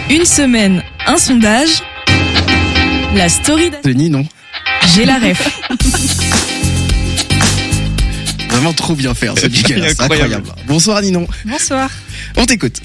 Une semaine, un sondage. La story de Ninon. J'ai la ref. Vraiment trop bien faire ce jingle, c'est incroyable. Bonsoir Ninon. Bonsoir. On t'écoute.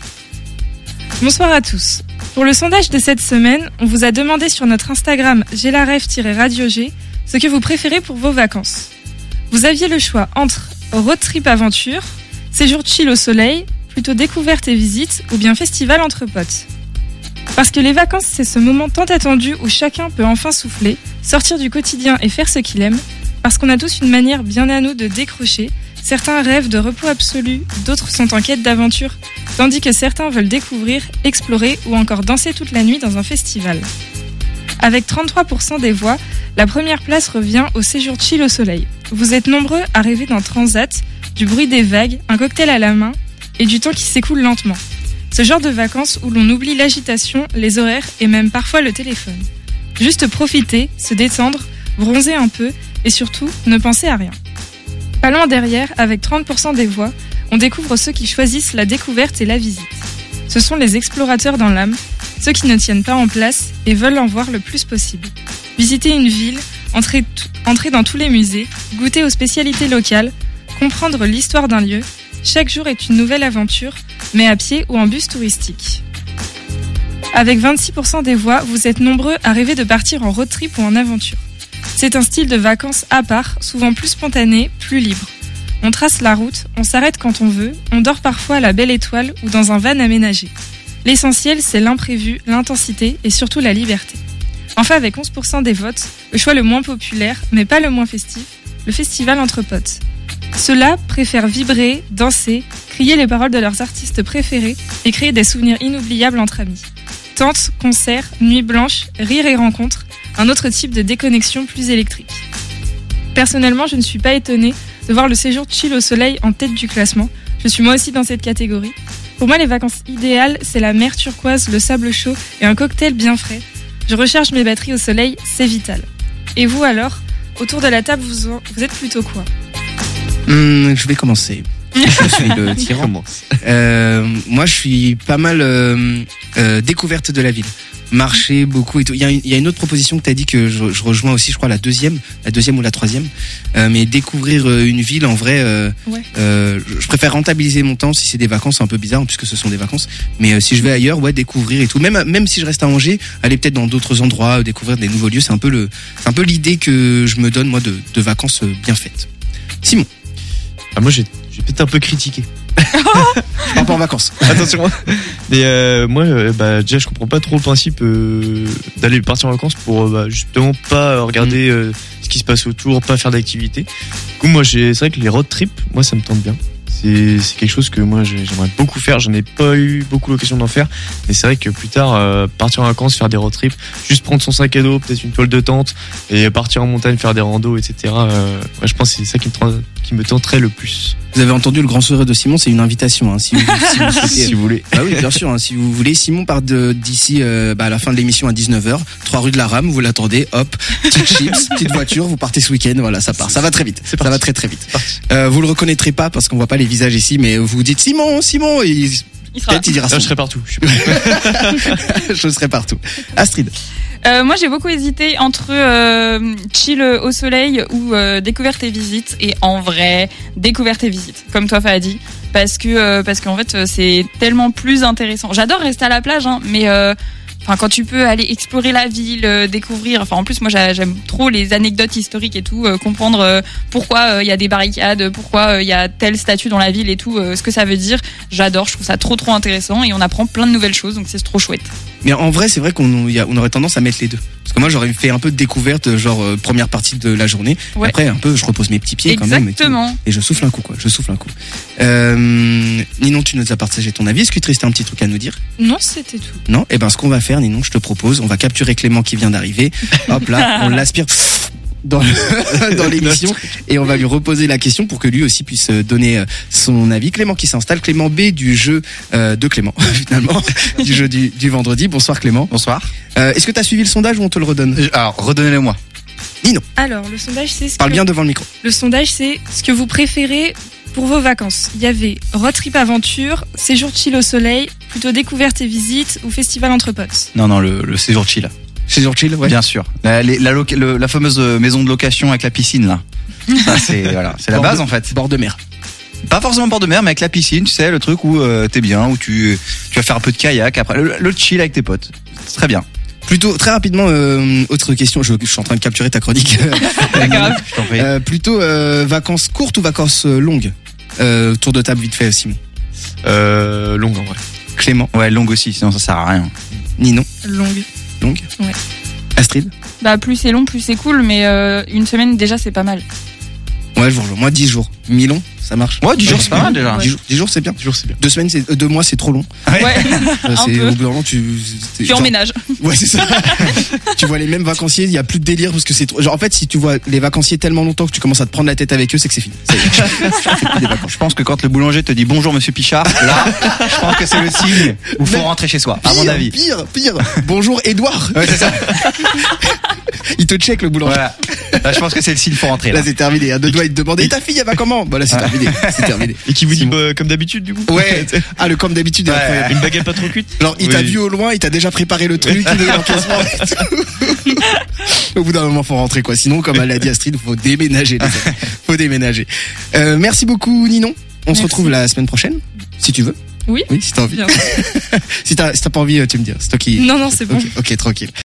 Bonsoir à tous. Pour le sondage de cette semaine, on vous a demandé sur notre Instagram j'ai la ref-radio G ce que vous préférez pour vos vacances. Vous aviez le choix entre road trip aventure, séjour chill au soleil, plutôt découverte et visite ou bien festival entre potes. Parce que les vacances, c'est ce moment tant attendu où chacun peut enfin souffler, sortir du quotidien et faire ce qu'il aime. Parce qu'on a tous une manière bien à nous de décrocher. Certains rêvent de repos absolu, d'autres sont en quête d'aventure, tandis que certains veulent découvrir, explorer ou encore danser toute la nuit dans un festival. Avec 33% des voix, la première place revient au séjour chill au soleil. Vous êtes nombreux à rêver d'un transat, du bruit des vagues, un cocktail à la main et du temps qui s'écoule lentement. Ce genre de vacances où l'on oublie l'agitation, les horaires et même parfois le téléphone. Juste profiter, se détendre, bronzer un peu et surtout ne penser à rien. Pas loin derrière, avec 30% des voix, on découvre ceux qui choisissent la découverte et la visite. Ce sont les explorateurs dans l'âme, ceux qui ne tiennent pas en place et veulent en voir le plus possible. Visiter une ville, entrer dans tous les musées, goûter aux spécialités locales, comprendre l'histoire d'un lieu. Chaque jour est une nouvelle aventure, mais à pied ou en bus touristique. Avec 26% des voix, vous êtes nombreux à rêver de partir en road trip ou en aventure. C'est un style de vacances à part, souvent plus spontané, plus libre. On trace la route, on s'arrête quand on veut, on dort parfois à la belle étoile ou dans un van aménagé. L'essentiel, c'est l'imprévu, l'intensité et surtout la liberté. Enfin, avec 11% des votes, le choix le moins populaire, mais pas le moins festif, le festival entre potes. Ceux-là préfèrent vibrer, danser, crier les paroles de leurs artistes préférés et créer des souvenirs inoubliables entre amis. Tentes, concerts, nuits blanches, rires et rencontres, un autre type de déconnexion plus électrique. Personnellement, je ne suis pas étonnée de voir le séjour chill au soleil en tête du classement. Je suis moi aussi dans cette catégorie. Pour moi, les vacances idéales, c'est la mer turquoise, le sable chaud et un cocktail bien frais. Je recharge mes batteries au soleil, c'est vital. Et vous alors, autour de la table, vous êtes plutôt quoi ? Je vais commencer. Je suis le tyran. Moi, je suis pas mal découverte de la ville. Marcher beaucoup et tout. Il y a une autre proposition que t'as dit que je rejoins aussi, je crois la deuxième ou la troisième. Mais découvrir une ville, en vrai, je préfère rentabiliser mon temps si c'est des vacances, un peu bizarre puisque ce sont des vacances. Mais si je vais ailleurs, découvrir et tout. Même si je reste à Angers, aller peut-être dans d'autres endroits, découvrir des nouveaux lieux, c'est un peu l'idée que je me donne moi de vacances bien faites. Simon. Moi j'ai peut-être un peu critiqué. Pas en vacances. Attention. Mais moi déjà je comprends pas trop le principe d'aller partir en vacances pour justement pas regarder ce qui se passe autour, pas faire d'activité. Du coup moi c'est vrai que les road trips, moi ça me tente bien. C'est quelque chose que moi j'aimerais beaucoup faire. J'en ai pas eu beaucoup l'occasion d'en faire, mais c'est vrai que plus tard partir en vacances, faire des road trips, juste prendre son sac à dos, peut-être une toile de tente et partir en montagne, faire des randos, etc. Je pense que c'est ça qui me tenterait le plus. Vous avez entendu le grand sourire de Simon, c'est une invitation. Si vous souhaitez, si vous voulez. Bah oui, bien sûr. Si vous voulez, Simon part d'ici à la fin de l'émission à 19h, 3 rue de la Rame, vous l'attendez, hop, petite chips, petite voiture, vous partez ce week-end, voilà, ça part. Ça va très vite. Ça va très très vite. Vous le reconnaîtrez pas parce qu'on voit pas les visages ici, mais vous dites Simon, et peut-être il dira ça. Je serai partout. Je serai partout. Astrid. Moi j'ai beaucoup hésité entre chill au soleil ou découverte et visite, et en vrai découverte et visite comme toi Fahadi, parce qu'en fait c'est tellement plus intéressant. J'adore rester à la plage mais quand tu peux aller explorer la ville, découvrir, en plus moi j'aime trop les anecdotes historiques et tout, comprendre pourquoi il y a des barricades, pourquoi il y a telle statue dans la ville et tout, ce que ça veut dire. J'adore, je trouve ça trop intéressant et on apprend plein de nouvelles choses, donc c'est trop chouette. Mais en vrai, c'est vrai qu'on aurait tendance à mettre les deux. Parce que moi, j'aurais fait un peu de découverte, première partie de la journée. Ouais. Après, un peu, je repose mes petits pieds quand même. Exactement. Et je souffle un coup, Ninon, tu nous as partagé ton avis. Est-ce que tu restais un petit truc à nous dire ? Non, c'était tout. Non ? Ce qu'on va faire, Ninon, je te propose, on va capturer Clément qui vient d'arriver. Hop là, on l'aspire dans l'émission et on va lui reposer la question pour que lui aussi puisse donner son avis. Clément qui s'installe, Clément B du jeu de Clément finalement, du jeu du vendredi. Bonsoir Clément. Bonsoir. Est-ce que tu as suivi le sondage ou on te le redonne ? Alors, redonnez-le moi. Ninon. Alors, le sondage c'est Parle bien devant le micro. Le sondage c'est ce que vous préférez Pour vos vacances, il y avait road trip aventure, séjour chill au soleil, plutôt découverte et visite ou festival entre potes. Non, le séjour chill. Séjour chill, ouais. Bien sûr. La fameuse maison de location avec la piscine, là. Ça, c'est la base, en fait. Bord de mer. Pas forcément bord de mer, mais avec la piscine, tu sais, le truc où t'es bien, où tu vas faire un peu de kayak, après le chill avec tes potes. C'est très bien. Plutôt, très rapidement, autre question, je suis en train de capturer ta chronique. Grave. Je t'en prie. Plutôt vacances courtes ou vacances longues tour de table vite fait, Simon. Longue en vrai. Clément. Ouais, longue aussi, sinon ça sert à rien. Ninon. Longue. Longue. Ouais. Astrid. Bah plus c'est long, plus c'est cool, mais une semaine déjà c'est pas mal. Ouais, je vous rejoins. Moi, 10 jours. Milon, ça marche. Ouais, 10 jours, c'est pas mal déjà. Ouais. 10 jours, c'est bien. 10 jours, c'est bien. 2 semaines, 2 mois, c'est trop long. Ouais. Un C'est peu. au bout d'un moment, tu Tu emménages. Ouais, c'est ça. Tu vois les mêmes vacanciers, il y a plus de délire parce que c'est trop. Genre, en fait, si tu vois les vacanciers tellement longtemps que tu commences à te prendre la tête avec eux, c'est que c'est fini. Ça y est. Je pense que quand le boulanger te dit bonjour monsieur Pichard, là, je pense que c'est le signe où faut rentrer chez soi, à mon avis. Pire. Bonjour, Edouard. Ouais, c'est ça. Il te check le boulanger. Voilà. Là, je pense que c'est le signe, faut rentrer. Là, Là. c'est terminé. À deux doigts, il te demande et ta fille, elle va comment? Bah là, c'est terminé. C'est terminé. Et qui vous dit comme d'habitude du coup. Ouais. Ah, le comme d'habitude est Ouais. incroyable. Une baguette pas trop cuite. Genre, il t'a Oui. vu au loin, il t'a déjà préparé le truc, il est dans l'encaissement et tout. Au bout d'un moment, faut rentrer, quoi. Sinon, comme elle l'a dit Astrid, faut déménager, les amis. Faut déménager. Merci beaucoup, Ninon. On se Merci. retrouve la semaine prochaine, si tu veux. Oui. Oui, si t'as envie. Bien. Si t'as pas envie, tu me dis. C'est toi qui. Non, c'est bon. Ok, tranquille.